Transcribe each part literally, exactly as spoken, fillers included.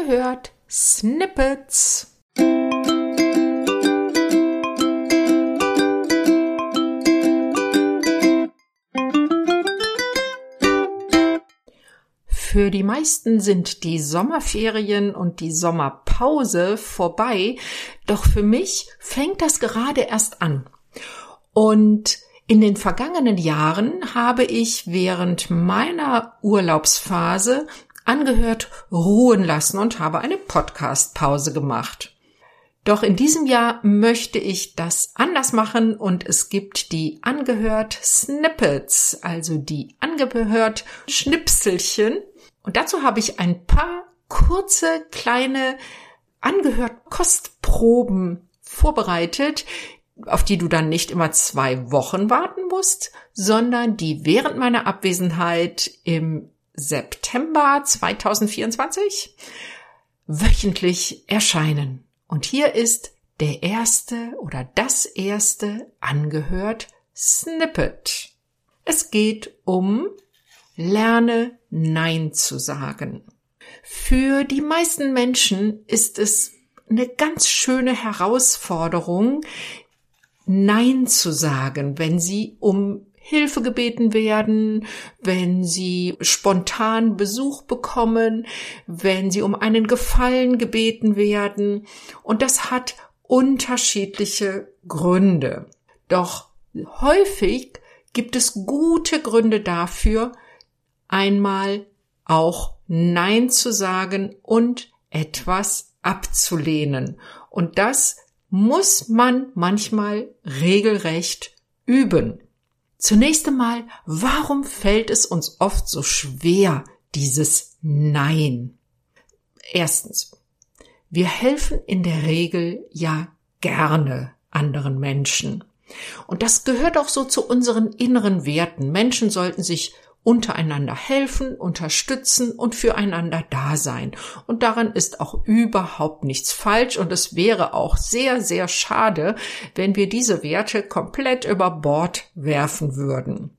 Angehört Snippets. Für die meisten sind die Sommerferien und die Sommerpause vorbei, doch für mich fängt das gerade erst an. Und in den vergangenen Jahren habe ich während meiner Urlaubsphase angehört ruhen lassen und habe eine Podcast-Pause gemacht. Doch in diesem Jahr möchte ich das anders machen und es gibt die angehört Snippets, also die angehört Schnipselchen. Und dazu habe ich ein paar kurze, kleine angehört Kostproben vorbereitet, auf die du dann nicht immer zwei Wochen warten musst, sondern die während meiner Abwesenheit im September zweitausendvierundzwanzig wöchentlich erscheinen. Und hier ist der erste oder das erste angehört Snippet. Es geht um Lerne Nein zu sagen. Für die meisten Menschen ist es eine ganz schöne Herausforderung, Nein zu sagen, wenn sie um Hilfe gebeten werden, wenn sie spontan Besuch bekommen, wenn sie um einen Gefallen gebeten werden. Und das hat unterschiedliche Gründe. Doch häufig gibt es gute Gründe dafür, einmal auch Nein zu sagen und etwas abzulehnen. Und das muss man manchmal regelrecht üben. Zunächst einmal, warum fällt es uns oft so schwer, dieses Nein? Erstens, wir helfen in der Regel ja gerne anderen Menschen. Und das gehört auch so zu unseren inneren Werten. Menschen sollten sich untereinander helfen, unterstützen und füreinander da sein. Und daran ist auch überhaupt nichts falsch und es wäre auch sehr, sehr schade, wenn wir diese Werte komplett über Bord werfen würden.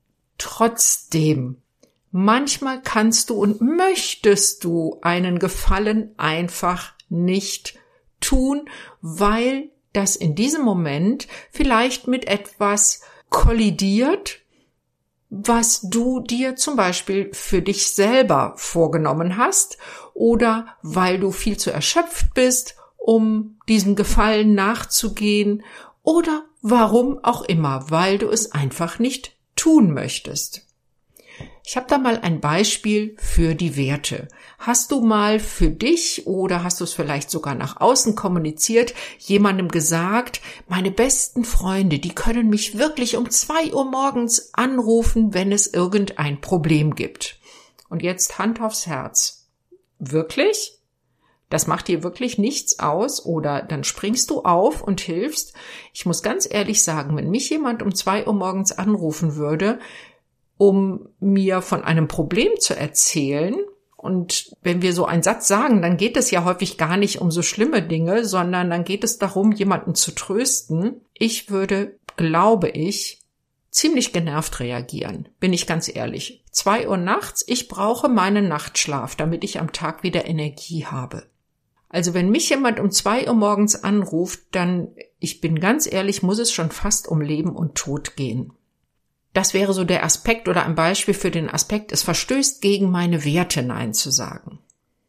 Trotzdem, manchmal kannst du und möchtest du einen Gefallen einfach nicht tun, weil das in diesem Moment vielleicht mit etwas kollidiert, was du dir zum Beispiel für dich selber vorgenommen hast oder weil du viel zu erschöpft bist, um diesem Gefallen nachzugehen oder warum auch immer, weil du es einfach nicht tun möchtest. Ich habe da mal ein Beispiel für die Werte. Hast du mal für dich oder hast du es vielleicht sogar nach außen kommuniziert, jemandem gesagt, meine besten Freunde, die können mich wirklich um zwei Uhr morgens anrufen, wenn es irgendein Problem gibt. Und jetzt Hand aufs Herz. Wirklich? Das macht dir wirklich nichts aus oder dann springst du auf und hilfst? Ich muss ganz ehrlich sagen, wenn mich jemand um zwei Uhr morgens anrufen würde, um mir von einem Problem zu erzählen. Und wenn wir so einen Satz sagen, dann geht es ja häufig gar nicht um so schlimme Dinge, sondern dann geht es darum, jemanden zu trösten. Ich würde, glaube ich, ziemlich genervt reagieren, bin ich ganz ehrlich. Zwei Uhr nachts, ich brauche meinen Nachtschlaf, damit ich am Tag wieder Energie habe. Also wenn mich jemand um zwei Uhr morgens anruft, dann, ich bin ganz ehrlich, muss es schon fast um Leben und Tod gehen. Das wäre so der Aspekt oder ein Beispiel für den Aspekt, es verstößt gegen meine Werte, Nein zu sagen.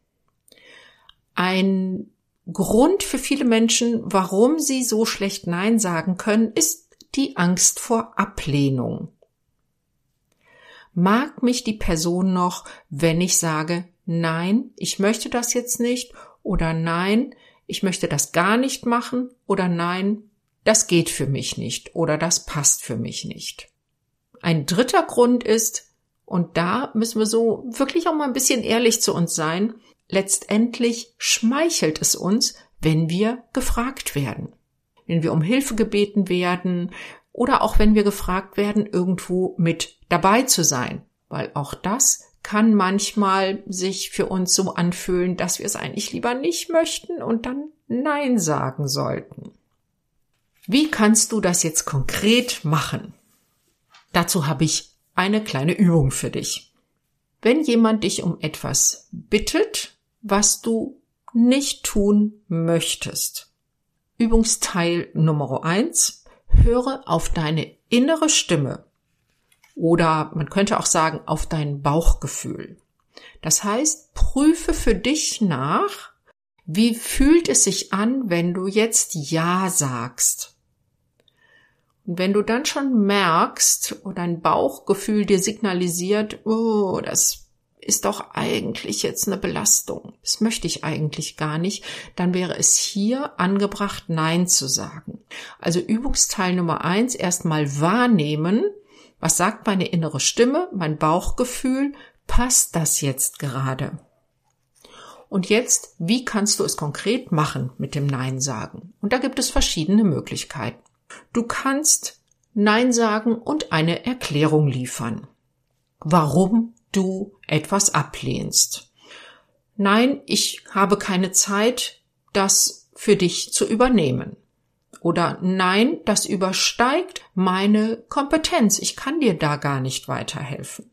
Ein Grund für viele Menschen, warum sie so schlecht Nein sagen können, ist die Angst vor Ablehnung. Mag mich die Person noch, wenn ich sage, nein, ich möchte das jetzt nicht oder nein, ich möchte das gar nicht machen oder nein, das geht für mich nicht oder das passt für mich nicht. Ein dritter Grund ist, und da müssen wir so wirklich auch mal ein bisschen ehrlich zu uns sein, letztendlich schmeichelt es uns, wenn wir gefragt werden. Wenn wir um Hilfe gebeten werden oder auch wenn wir gefragt werden, irgendwo mit dabei zu sein. Weil auch das kann manchmal sich für uns so anfühlen, dass wir es eigentlich lieber nicht möchten und dann Nein sagen sollten. Wie kannst du das jetzt konkret machen? Dazu habe ich eine kleine Übung für dich. Wenn jemand dich um etwas bittet, was du nicht tun möchtest. Übungsteil Nummer eins. Höre auf deine innere Stimme. Oder man könnte auch sagen, auf dein Bauchgefühl. Das heißt, prüfe für dich nach, wie fühlt es sich an, wenn du jetzt Ja sagst. Und wenn du dann schon merkst oder dein Bauchgefühl dir signalisiert, oh, das ist doch eigentlich jetzt eine Belastung, das möchte ich eigentlich gar nicht, dann wäre es hier angebracht, Nein zu sagen. Also Übungsteil Nummer eins, erstmal wahrnehmen, was sagt meine innere Stimme, mein Bauchgefühl, passt das jetzt gerade? Und jetzt, wie kannst du es konkret machen mit dem Nein sagen? Und da gibt es verschiedene Möglichkeiten. Du kannst Nein sagen und eine Erklärung liefern, warum du etwas ablehnst. Nein, ich habe keine Zeit, das für dich zu übernehmen. Oder nein, das übersteigt meine Kompetenz. Ich kann dir da gar nicht weiterhelfen.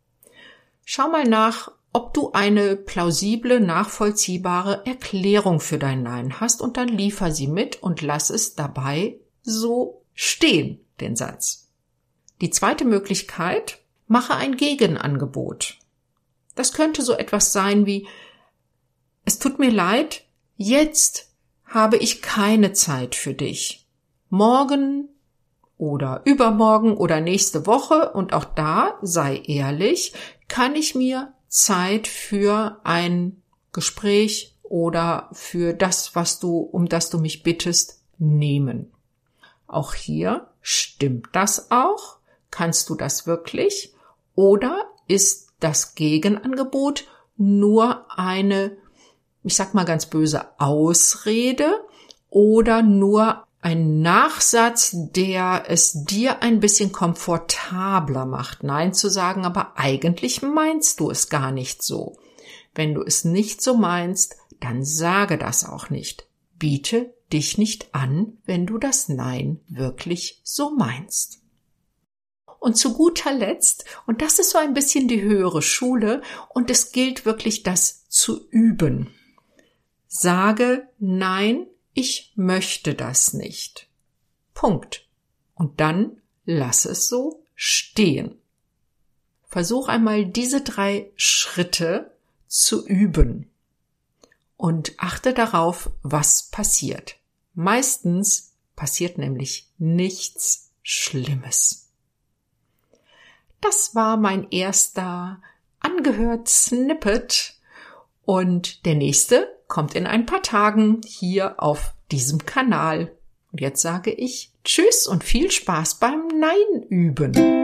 Schau mal nach, ob du eine plausible, nachvollziehbare Erklärung für dein Nein hast und dann liefer sie mit und lass es dabei so stehen, den Satz. Die zweite Möglichkeit, mache ein Gegenangebot. Das könnte so etwas sein wie, es tut mir leid, jetzt habe ich keine Zeit für dich. Morgen oder übermorgen oder nächste Woche, und auch da, sei ehrlich, kann ich mir Zeit für ein Gespräch oder für das, was du, um das du mich bittest, nehmen. Auch hier, stimmt das auch? Kannst du das wirklich? Oder ist das Gegenangebot nur eine, ich sag mal ganz böse, Ausrede oder nur ein Nachsatz, der es dir ein bisschen komfortabler macht, Nein zu sagen, aber eigentlich meinst du es gar nicht so. Wenn du es nicht so meinst, dann sage das auch nicht. Biete dich nicht an, wenn du das Nein wirklich so meinst. Und zu guter Letzt, und das ist so ein bisschen die höhere Schule, und es gilt wirklich, das zu üben. Sage Nein, ich möchte das nicht. Punkt. Und dann lass es so stehen. Versuch einmal diese drei Schritte zu üben und achte darauf, was passiert. Meistens passiert nämlich nichts Schlimmes. Das war mein erster angehört Snippet und der nächste kommt in ein paar Tagen hier auf diesem Kanal. Und jetzt sage ich Tschüss und viel Spaß beim Nein üben.